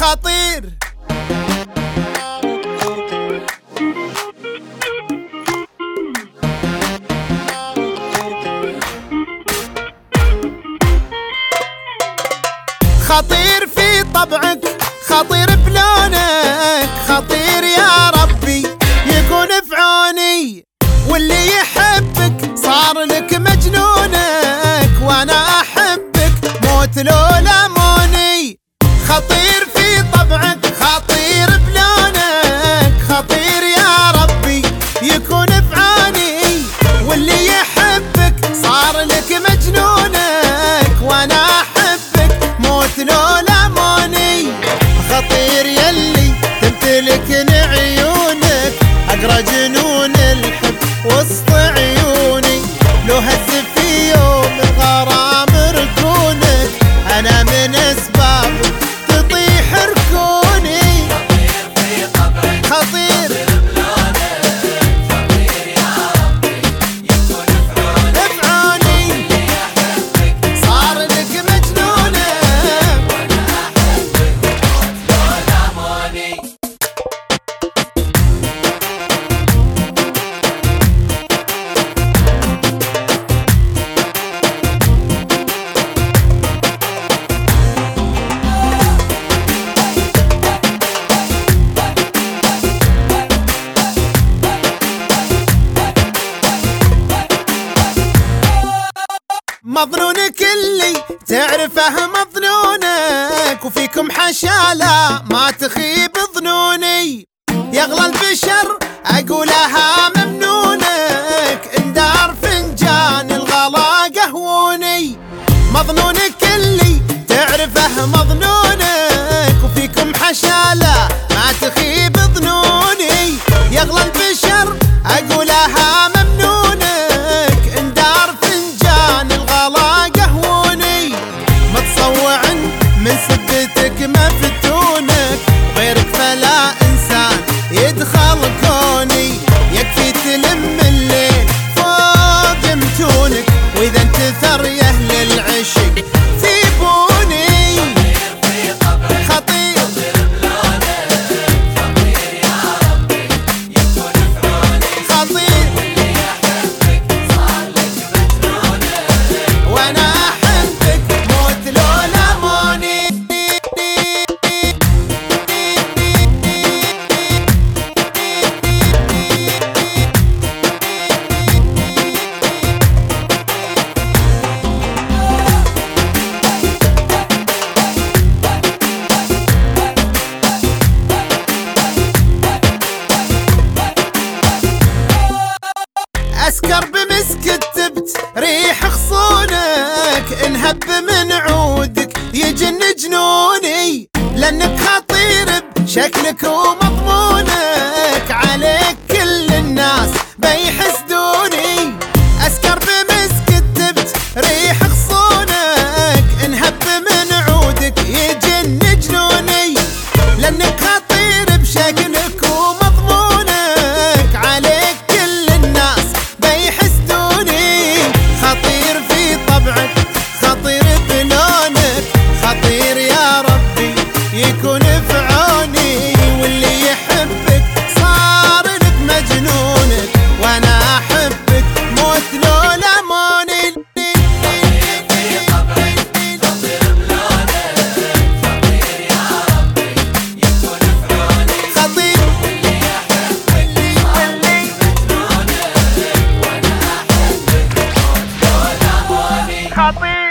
خطير. خطير في طبعك، خطير بلونك، خطير يا ربي يكون في عوني. واللي يحبك صار لك مجنونك، وانا احبك موت لولا موني. خطير في طبعك، خطير بلونك، خطير يا ربي يكون في عوني. واللي يحبك صار لك مجنونك، وانا احبك موت لولا موني. خطير يلي تمتلكن عيونك، اقرا جنون الحب وسط عيوني. لو هز في يوم الغرام ركونك، انا من اسبابك تطيح ركوني. خطير في طبعك، خطير بلونك، خطير يا ربي يكون في عوني. في عوني، اللي يحبك صار لك مجنونك، وانا احبك موت لولا موني. مظنونك اللي تعرفه مظنونك، وفيكم حشالة ما تخيب ظنوني. يغلى البشر اقولها ممنونك، اندار فنجان الغلا قهوني. مظنونك اللي تعرفه مظنونك، وفيكم حشالة ما تخيب ظنوني. يغلى البشر اقولها ممنونك، اندار فنجان الغلا قهوني. متصوع من سبتك مفتونك، غيرك فلا انسان يدخل كوني. يكفي تلم الليل فوق متونك، واذا انتثر يا اهل العشق سيبوني. خطير في طبعك، خطير بلونك، خطير يا ربي يكون في عوني. خطير اللي يحبك صار لك مجنونك، وانا احبك موت لولا موني. اسكر بمسك التبت ريح خصونك، انهب من عودك يجن جنوني. لانك خطير بشكلك ومضمونك، عليك كل الناس بيحسدوني. اسكر بمسك التبت ريح خصونك، انهب من عودك يجن جنوني. لانك خطير بشكلك ومضمونك، عليك كل الناس بيحسدوني. خطير في طبعك، خطير بلونك، خطير يا ربي يكون في عوني. واللي يحبك صار لك مجنونك، وانا احبك موت لولا موني. خطير في طبعك، خطير بلونك، خطير يا ربي يكون في عوني. خطير اللي يحبك صار لك مجنونك، وانا احبك موت لولا موني. خطير.